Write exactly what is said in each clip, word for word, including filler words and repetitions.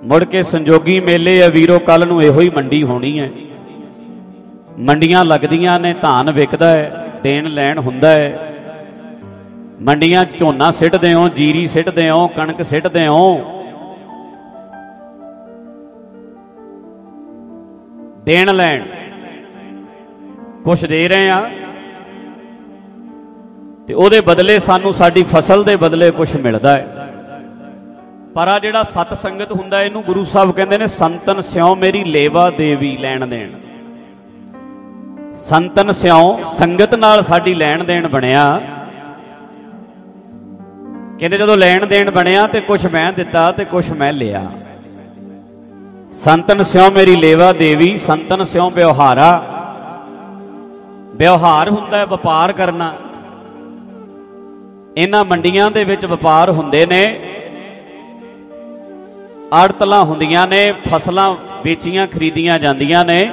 मुड़ के संजोगी मेले है वीरो कल नूं इहो ही मंडी होनी है। मंडियां लगदियां ने, धान विकदा है, देण लैण हुंदा है। मंडियां च झोना सिੱਟਦੇ हो, जीरी सिੱਟਦੇ हो, कणक सिੱਟਦੇ हो। देण लैण कुछ दे रहे हैं ते ओहदे बदले सानू साडी फसल दे बदले कुछ मिलदा है। पर आ जिहड़ा सत संगत हुंदा है, इहनूं गुरु साहब कहंदे ने संतन स्यों मेरी लेवा देवी, लैण देण। संतन स्यों संगत नाल साडी लैण देण बणिया। कहंदे जदों लैण देण बणिया ते कुछ मैं दिता ते कुछ मैं लिया। संतन स्यों मेरी लेवा देवी, संतन स्यों व्यवहारा। व्यवहार हुंदा है वपार करना। इन्हां मंडियां दे विच वपार हुंदे ने, आड़तलां हुंदियां ने, फसलां वेचियां खरीदियां जांदियां ने।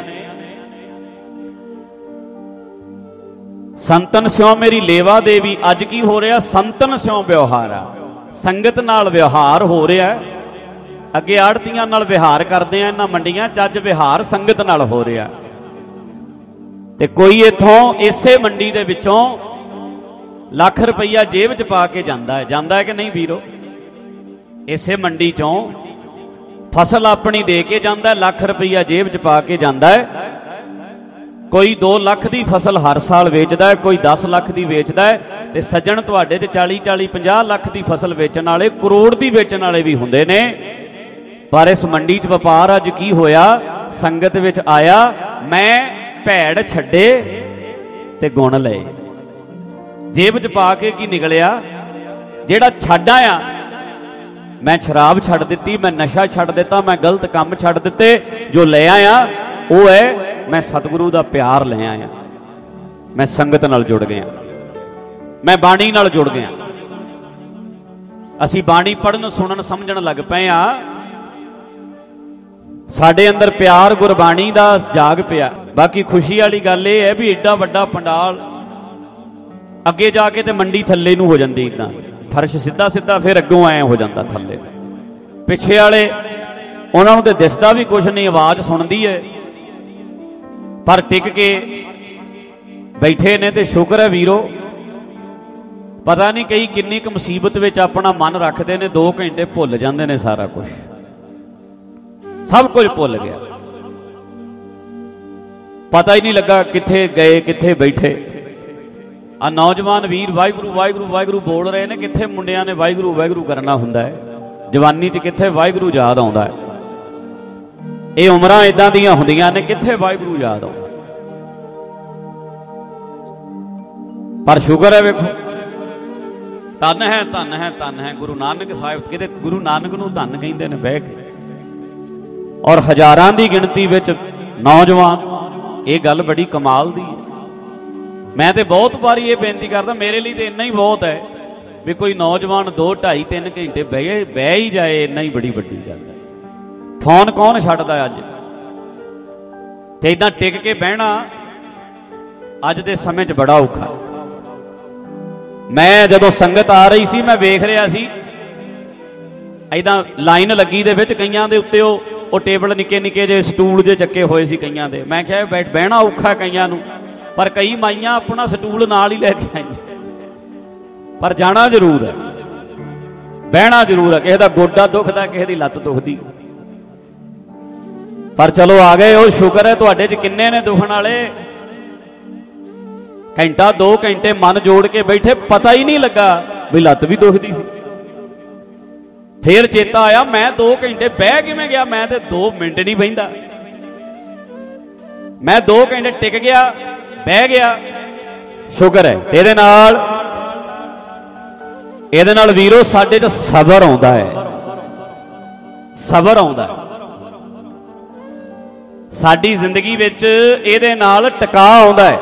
संतन स्यों मेरी लेवा देवी। अज की हो रहा? संतन स्यों व्यवहारा, संगत नाल व्यवहार हो रहा है। अगे आड़तियां नाल विहार करदे आ इन्हां मंडियां च, अज विहार संगत नाल हो रहा। ते कोई इत्थों इसे मंडी दे विचों लख रुपया जेब च पा के जांदा है, जांदा है कि नहीं वीरो? इसे मंडी चों फसल अपनी दे के जांदा है, लख रुपया जेब च पा के जांदा है। कोई दो लख की फसल हर साल वेचदा है, कोई दस लख की वेचदा है। ते सज्जण तुहाडे ते चाली चाली पंजाह लख की फसल वेचण वाले, करोड़ की वेचण वाले भी हुंदे ने। पर इस मंडी च वपार अज की होया? संगत विच आया, मैं भैड़ छड्डे ते गुण लए। जेब च पा के की निकलिया? जेड़ा छड्ड आया, मैं शराब छड्ड दित्ती, मैं नशा छड्ड दिता, मैं गलत काम छड्ड दिते। जो ले आया वो है मैं सतगुरु दा प्यार ले आया, मैं संगत नाल जुड़ गया, मैं बाणी नाल जुड़ गया। असी बाणी पढ़न सुनन समझण लग पे आ। साडे अंदर प्यार गुरबाणी दा जाग पिया। बाकी खुशी वाली गल यह है भी एडा वड्डा पंडाल, अगे जाके ते मंडी थल्ले नूं हो जांदी, इदां फर्श सीधा सीधा, फिर अगों ऐ हो जाता थल्ले। पिछे वाले उन्हां नूं ते दिसदा भी कुछ नहीं, आवाज सुनदी है, पर टिक के बैठे ने। ते शुक्र है वीरो, पता नहीं कई किन्नी क मुसीबत विच अपना मन रखते ने, दो घंटे भुल जाते ने, सारा कुछ सब कुछ भुल गया, पता ही नहीं लगा किथे गए किथे बैठे। आ नौजवान वीर वाहिगुरू वाहिगुरू वाहिगुरू बोल रहे ने, किथे मुंडियां ने वाहिगुरू वाहिगुरू करना हुंदा है, जवानी च किथे वाहिगुरू याद आउंदा है। ये उमरां इदां दियां हुंदियां ने, किथे वाहिगुरू याद आउंदा। पर शुक्र है वेखो, धन है धन है धन है गुरु नानक साहिब। किते गुरु नानक नूं धन कहिंदे ने बह के, और हजारां दी गिणती विच नौजवान। ये गल बड़ी कमाल दी है। मैं तो बहुत बारी ये बेनती करदा, मेरे लिए तो इन्ना ही बहुत है भी कोई नौजवान दो ढाई तीन घंटे बह बह ही जाए, इन्ना ही बड़ी वड्डी गल है। फोन कौन छड्डदा अज? ते इदां टिक के बहना अज दे समय च बड़ा औखा। मैं जदों संगत आ रही सी, मैं वेख रहा सी इदां लाइन लगी दे विच, कईयां दे उत्ते ओ टेबल निके निके जे स्टूल जे चक्के होए सी कईयां दे। मैं कहा बैठ बहना औखा कईयां नूं, पर कई माइयां अपना स्टूल नाल ही लैके आई, पर जाना जरूर है, बहना जरूर है। किसी का गोडा दुखदा, किसी की लत्त दुखदी, पर चलो आ गए। और शुक्र है तुहाडे च किन्ने ने दुखण वाले। घंटा दो घंटे मन जोड़ के बैठे, पता ही नहीं लगा भी लत्त भी दुखदी सी। फिर चेता आया, मैं दो घंटे बह किवें गया? मैं तो दो मिनट नहीं बहिंदा, मैं दो घंटे टिक गया, बह गया। शुक्र है तेरे नाल, ਇਹਦੇ ਨਾਲ ਵੀਰੋ ਸਾਡੇ ਚ ਸਬਰ ਆਉਂਦਾ ਹੈ, ਸਬਰ ਆਉਂਦਾ ਹੈ ਸਾਡੀ ਜ਼ਿੰਦਗੀ ਵਿੱਚ। ਇਹਦੇ ਨਾਲ ਟਿਕਾ ਆਉਂਦਾ ਹੈ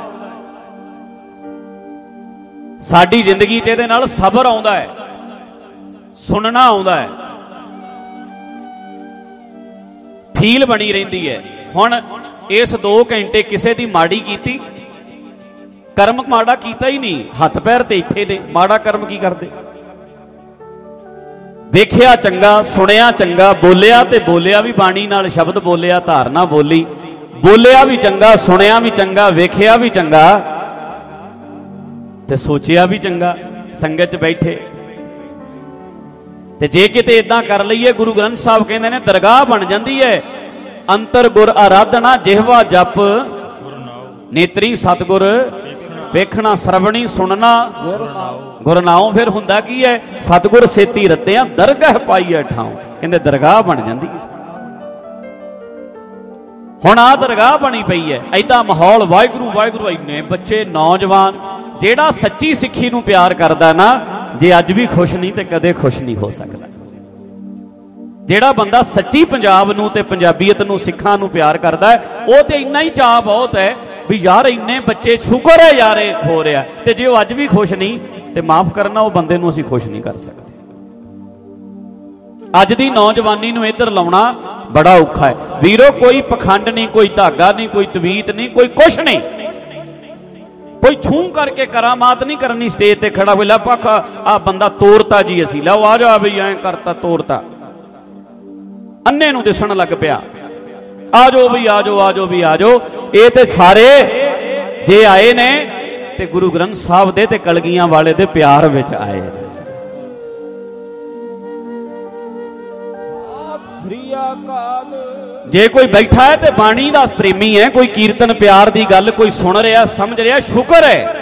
ਸਾਡੀ ਜ਼ਿੰਦਗੀ ਚ, ਇਹਦੇ ਨਾਲ ਸਬਰ ਆਉਂਦਾ ਹੈ, ਸੁਣਨਾ ਆਉਂਦਾ ਹੈ, ਫੀਲ ਬਣੀ ਰਹਿੰਦੀ ਹੈ। ਹੁਣ ਇਸ दो घंटे ਕਿਸੇ ਦੀ ਮਾੜੀ ਕੀਤੀ, कर्म माड़ा कीता ही नहीं, हथ पैर ते इत्थे ने, माड़ा कर्म की करदे? ਵੇਖਿਆ ਚੰਗਾ, ਸੁਣਿਆ ਚੰਗਾ, ਬੋਲਿਆ ਤੇ ਬੋਲਿਆ ਵੀ ਬਾਣੀ ਨਾਲ, ਸ਼ਬਦ ਬੋਲਿਆ, ਧਾਰਨਾ ਬੋਲੀ, ਬੋਲਿਆ ਵੀ ਚੰਗਾ, ਸੁਣਿਆ ਵੀ ਚੰਗਾ, ਵੇਖਿਆ ਵੀ ਚੰਗਾ ਤੇ ਸੋਚਿਆ ਵੀ ਚੰਗਾ ਸੰਗਤ 'ਚ ਬੈਠੇ। ਤੇ ਜੇ ਕਿਤੇ ਇਦਾਂ ਕਰ ਲਈਏ, ਗੁਰੂ ਗ੍ਰੰਥ ਸਾਹਿਬ ਕਹਿੰਦੇ ਨੇ ਦਰਗਾਹ ਬਣ ਜਾਂਦੀ ਹੈ। ਅੰਤਰ ਗੁਰ ਆਰਾਧਨਾ, ਜਿਹਵਾ ਜਪ, ਨੇਤਰੀ ਸਤਿਗੁਰ ਵੇਖਣਾ, ਸਰਵਣੀ ਸੁਣਨਾ ਗੁਰਨਾਉ। ਫਿਰ ਹੁੰਦਾ ਕੀ ਹੈ? ਸਤਿਗੁਰ ਸੇਤੀ ਰੱਤਿਆਂ ਦਰਗਾਹ ਪਾਈਐ ਠਾਉ। ਕਹਿੰਦੇ ਦਰਗਾਹ ਬਣ ਜਾਂਦੀ ਹੈ। ਹੁਣ ਆਹ ਦਰਗਾਹ ਬਣੀ ਪਈ ਹੈ, ਐਦਾਂ ਮਾਹੌਲ, ਵਾਹਿਗੁਰੂ ਵਾਹਿਗੁਰੂ, ਇੰਨੇ ਬੱਚੇ, ਨੌਜਵਾਨ। ਜਿਹੜਾ ਸੱਚੀ ਸਿੱਖੀ ਨੂੰ ਪਿਆਰ ਕਰਦਾ ਨਾ, ਜੇ ਅੱਜ ਵੀ ਖੁਸ਼ ਨਹੀਂ ਤੇ ਕਦੇ ਖੁਸ਼ ਨਹੀਂ ਹੋ ਸਕਦਾ। ਜਿਹੜਾ ਬੰਦਾ ਸੱਚੀ ਪੰਜਾਬ ਨੂੰ ਤੇ ਪੰਜਾਬੀਅਤ ਨੂੰ, ਸਿੱਖਾਂ ਨੂੰ ਪਿਆਰ ਕਰਦਾ ਹੈ, ਉਹ ਤੇ ਇੰਨਾ ਹੀ ਚਾਅ ਬਹੁਤ ਹੈ ਵੀ ਯਾਰ ਇੰਨੇ ਬੱਚੇ, ਸ਼ੁਕਰ ਹੈ ਯਾਰ ਇਹ ਹੋ ਰਿਹਾ। ਤੇ ਜੇ ਉਹ ਅੱਜ ਵੀ ਖੁਸ਼ ਨਹੀਂ ਤੇ ਮਾਫ ਕਰਨਾ, ਉਹ ਬੰਦੇ ਨੂੰ ਅਸੀਂ ਖੁਸ਼ ਨਹੀਂ ਕਰ ਸਕਦੇ। ਅੱਜ ਦੀ ਨੌਜਵਾਨੀ ਨੂੰ ਇੱਧਰ ਲਾਉਣਾ ਬੜਾ ਔਖਾ ਹੈ ਵੀਰੋ। ਕੋਈ ਪਖੰਡ ਨਹੀਂ, ਕੋਈ ਧਾਗਾ ਨਹੀਂ, ਕੋਈ ਤਵੀਤ ਨਹੀਂ, ਕੋਈ ਕੁਛ ਨਹੀਂ, ਕੋਈ ਛੂੰ ਕਰਕੇ ਕਰਾਮਾਤ ਨਹੀਂ ਕਰਨੀ। ਸਟੇਜ ਤੇ ਖੜਾ ਹੋਇਆ ਪੱਖ ਆ ਬੰਦਾ ਤੋਰਤਾ ਜੀ, ਅਸੀਂ ਲਓ ਆ ਜਾ ਬਈ ਐਂ ਕਰਤਾ, ਤੋਰਤਾ, ਅੰਨੇ ਨੂੰ ਦਿਸਣ ਲੱਗ ਪਿਆ। ਆ ਜਾਓ ਬਈ, ਆ ਜਾਓ, ਆ ਜਾਓ ਵੀ, ਆ ਜਾਓ। ਇਹ ਤੇ ਸਾਰੇ ਜੇ ਆਏ ਨੇ ਤੇ ਗੁਰੂ ਗ੍ਰੰਥ ਸਾਹਿਬ ਦੇ ਤੇ ਕਲਗੀਆਂ ਵਾਲੇ ਦੇ ਪਿਆਰ ਵਿੱਚ ਆਏ ਨੇ। ਜੇ ਕੋਈ ਬੈਠਾ ਹੈ ਤੇ ਬਾਣੀ ਦਾ ਪ੍ਰੇਮੀ ਹੈ, ਕੋਈ ਕੀਰਤਨ ਪਿਆਰ ਦੀ ਗੱਲ ਕੋਈ ਸੁਣ ਰਿਹਾ, ਸਮਝ ਰਿਹਾ, ਸ਼ੁਕਰ ਹੈ।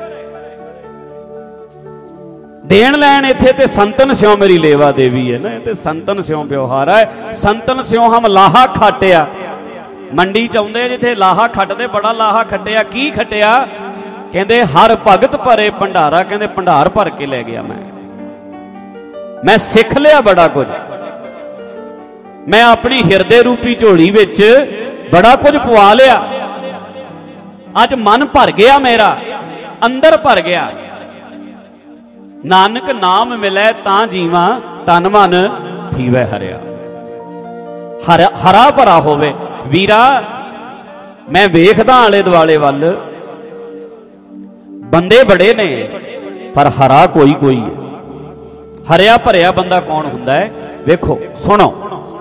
ਦੇਣ ਲੈਣ ਇੱਥੇ ਤੇ ਸੰਤਨ ਸਿਉ ਮੇਰੀ ਲੇਵਾ ਦੇਵੀ ਹੈ ਨਾ, ਇਹ ਤੇ ਸੰਤਨ ਸਿਉ ਵਿਵਹਾਰ ਹੈ। ਸੰਤਨ ਸਿਉ ਹਮ ਲਾਹਾ ਖਾਟਿਆ। ਮੰਡੀ ਚ ਆਉਂਦੇ ਜਿੱਥੇ ਲਾਹਾ ਖੱਟਦੇ, ਬੜਾ ਲਾਹਾ ਖੱਟਿਆ। ਕੀ ਖੱਟਿਆ? ਕਹਿੰਦੇ ਹਰ ਭਗਤ ਭਰੇ ਭੰਡਾਰਾ। ਕਹਿੰਦੇ ਭੰਡਾਰ ਭਰ ਕੇ ਲੈ ਗਿਆ। ਮੈਂ ਮੈਂ ਸਿੱਖ ਲਿਆ ਬੜਾ ਕੁਝ। ਮੈਂ ਆਪਣੀ ਹਿਰਦੇ ਰੂਪੀ ਝੋਲੀ ਵਿੱਚ ਬੜਾ ਕੁਝ ਪਵਾ ਲਿਆ। ਅੱਜ ਮਨ ਭਰ ਗਿਆ, ਮੇਰਾ ਅੰਦਰ ਭਰ ਗਿਆ। ਨਾਨਕ ਨਾਮ ਮਿਲੇ ਤਾਂ ਜੀਵਾਂ, ਤਨ ਮਨ ਥੀਵੈ ਹਰਿਆ। ਹਰ ਹਰਾ ਭਰਾ ਹੋਵੇ ਵੀਰਾ। ਮੈਂ ਵੇਖਦਾ ਆਲੇ ਦੁਆਲੇ ਵੱਲ, ਬੰਦੇ ਬੜੇ ਨੇ ਪਰ ਹਰਾ ਕੋਈ ਕੋਈ ਹੈ। ਹਰਿਆ ਭਰਿਆ ਬੰਦਾ ਕੌਣ ਹੁੰਦਾ ਹੈ? ਵੇਖੋ, ਸੁਣੋ।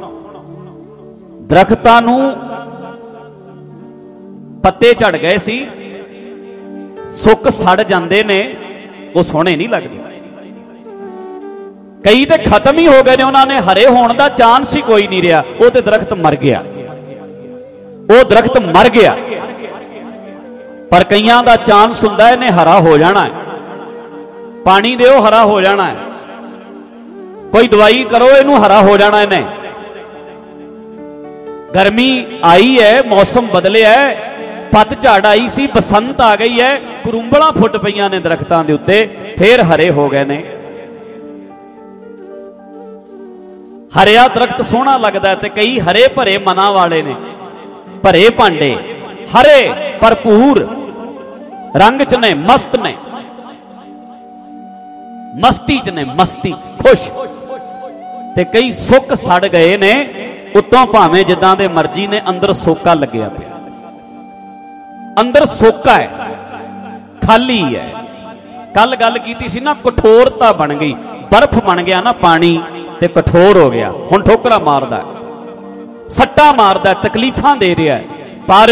ਦਰਖਤਾਂ ਨੂੰ ਪੱਤੇ ਝੜ ਗਏ ਸੀ, ਸੁੱਕ ਸੜ ਜਾਂਦੇ ਨੇ, ਉਹ ਸੋਹਣੇ ਨਹੀਂ ਲੱਗਦੇ। ਕਈ ਤੇ ਖਤਮ ਹੀ ਹੋ ਗਏ ਨੇ, ਉਹਨਾਂ ਨੇ ਹਰੇ ਹੋਣ ਦਾ ਚਾਂਸ ਹੀ ਕੋਈ ਨਹੀਂ ਰਿਹਾ। ਉਹ ਤੇ ਦਰਖਤ ਮਰ ਗਿਆ, ਉਹ ਦਰਖਤ ਮਰ ਗਿਆ। ਪਰ ਕਈਆਂ ਦਾ ਚਾਂਸ ਹੁੰਦਾ, ਇਹਨੇ ਹਰਾ ਹੋ ਜਾਣਾ ਹੈ। ਪਾਣੀ ਦਿਓ, ਹਰਾ ਹੋ ਜਾਣਾ ਹੈ। ਕੋਈ ਦਵਾਈ ਕਰੋ, ਇਹਨੂੰ ਹਰਾ ਹੋ ਜਾਣਾ ਇਹਨੇ। ਗਰਮੀ ਆਈ ਹੈ, ਮੌਸਮ ਬਦਲਿਆ ਹੈ, ਪਤਝੜ ਆਈ ਸੀ, ਬਸੰਤ ਆ ਗਈ ਹੈ, ਕਰੂੰਬਲਾਂ ਫੁੱਟ ਪਈਆਂ ਨੇ ਦਰਖਤਾਂ ਦੇ ਉੱਤੇ, ਫੇਰ ਹਰੇ ਹੋ ਗਏ ਨੇ। ਹਰਿਆ ਦਰਖਤ ਸੋਹਣਾ ਲੱਗਦਾ ਤੇ ਕਈ ਹਰੇ ਭਰੇ ਮਨਾਂ ਵਾਲੇ ਨੇ, ਭਰੇ ਭਾਂਡੇ, ਹਰੇ ਭਰਪੂਰ ਰੰਗ ਚ ਨੇ, ਮਸਤ ਨੇ, ਮਸਤੀ ਚ ਨੇ, ਮਸਤੀ ਖੁਸ਼। ਤੇ ਕਈ ਸੁੱਕ ਸੜ ਗਏ ਨੇ, ਉੱਤੋਂ ਭਾਵੇਂ ਜਿੱਦਾਂ ਦੇ ਮਰਜ਼ੀ ਨੇ, ਅੰਦਰ ਸੋਕਾ ਲੱਗਿਆ ਪਿਆ। ਅੰਦਰ ਸੋਕਾ ਹੈ, ਖਾਲੀ ਹੈ। ਕੱਲ ਗੱਲ ਕੀਤੀ ਸੀ ਨਾ, ਕਠੋਰਤਾ ਬਣ ਗਈ, ਬਰਫ਼ ਬਣ ਗਿਆ ਨਾ ਪਾਣੀ, ਤੇ ਕਠੋਰ ਹੋ ਗਿਆ। ਹੁਣ ਠੋਕਰਾ ਮਾਰਦਾ, ਸੱਟਾ ਮਾਰਦਾ, ਤਕਲੀਫਾਂ ਦੇ ਰਿਹਾ। ਪਰ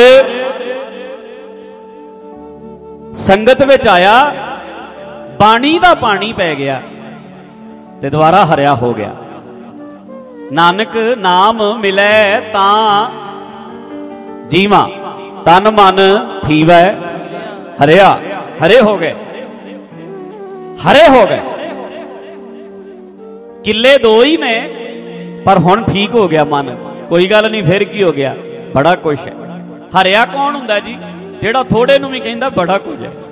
ਸੰਗਤ ਵਿੱਚ ਆਇਆ, ਬਾਣੀ ਦਾ ਪਾਣੀ ਪੈ ਗਿਆ ਤੇ ਦੁਬਾਰਾ ਹਰਿਆ ਹੋ ਗਿਆ। ਨਾਨਕ ਨਾਮ ਮਿਲੇ ਤਾਂ ਜੀਵਾਂ, ਤਨ ਮਨ ਥੀਵੈ ਹਰਿਆ। ਹਰੇ ਹੋ ਗਏ, ਹਰੇ ਹੋ ਗਏ। ਕਿੱਲੇ ਦੋ ਹੀ ਨੇ, ਪਰ ਹੁਣ ਠੀਕ ਹੋ ਗਿਆ ਮਨ। ਕੋਈ ਗੱਲ ਨਹੀਂ, ਫਿਰ ਕੀ ਹੋ ਗਿਆ? ਬੜਾ ਕੁਛ ਹੈ। ਹਰਿਆ ਕੌਣ ਹੁੰਦਾ ਜੀ? ਜਿਹੜਾ ਥੋੜੇ ਨੂੰ ਵੀ ਕਹਿੰਦਾ ਬੜਾ ਕੁਝ ਹੈ।